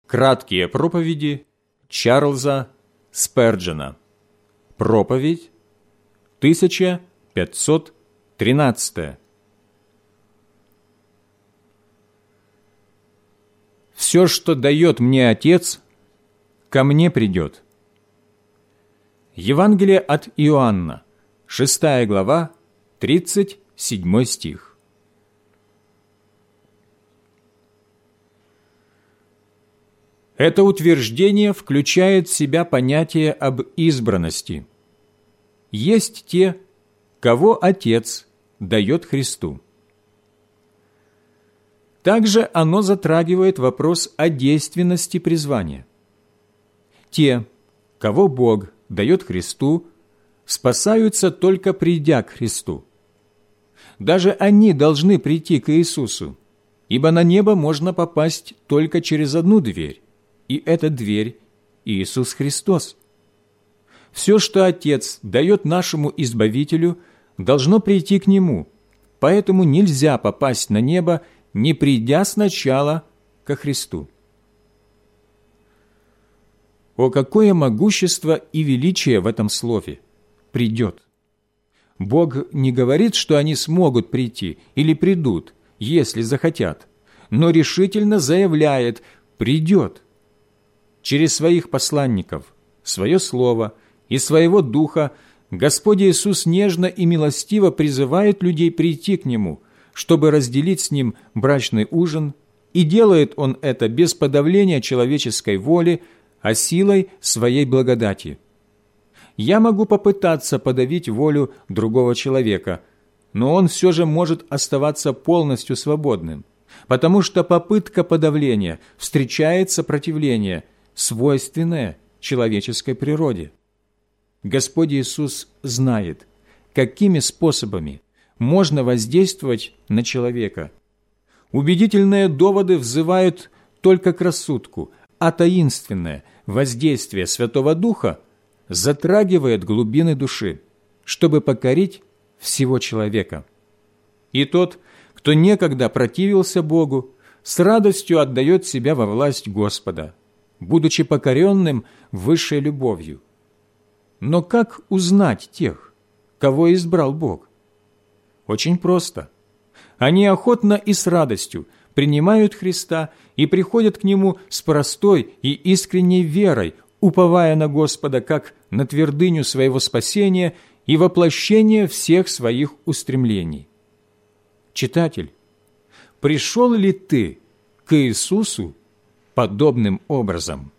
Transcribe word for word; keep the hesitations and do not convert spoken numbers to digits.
Краткие проповеди Чарльза Сперджена. Проповедь тысяча пятьсот тринадцатая. «Все, что дает мне Отец, ко мне придет». Евангелие от Иоанна, шестая глава, тридцать седьмой стих. Это утверждение включает в себя понятие об избранности. Есть те, кого Отец дает Христу. Также оно затрагивает вопрос о действенности призвания. Те, кого Бог дает Христу, спасаются только придя к Христу. Даже они должны прийти к Иисусу, ибо на небо можно попасть только через одну дверь, и эта дверь – Иисус Христос. Все, что Отец дает нашему Избавителю, должно прийти к Нему, поэтому нельзя попасть на небо, не придя сначала ко Христу. О, какое могущество и величие в этом слове «придет». Бог не говорит, что они смогут прийти или придут, если захотят, но решительно заявляет «придет». Через своих посланников, свое слово и своего Духа Господь Иисус нежно и милостиво призывает людей прийти к Нему, чтобы разделить с Ним брачный ужин, и делает Он это без подавления человеческой воли, а силой своей благодати. Я могу попытаться подавить волю другого человека, но он все же может оставаться полностью свободным, потому что попытка подавления встречает сопротивление, свойственное человеческой природе. Господь Иисус знает, какими способами можно воздействовать на человека. Убедительные доводы взывают только к рассудку, а таинственное воздействие Святого Духа затрагивает глубины души, чтобы покорить всего человека. И тот, кто некогда противился Богу, с радостью отдает себя во власть Господа, будучи покоренным высшей любовью. Но как узнать тех, кого избрал Бог? Очень просто. Они охотно и с радостью принимают Христа и приходят к Нему с простой и искренней верой, уповая на Господа как на твердыню своего спасения и воплощение всех своих устремлений. Читатель, пришел ли ты к Иисусу подобным образом?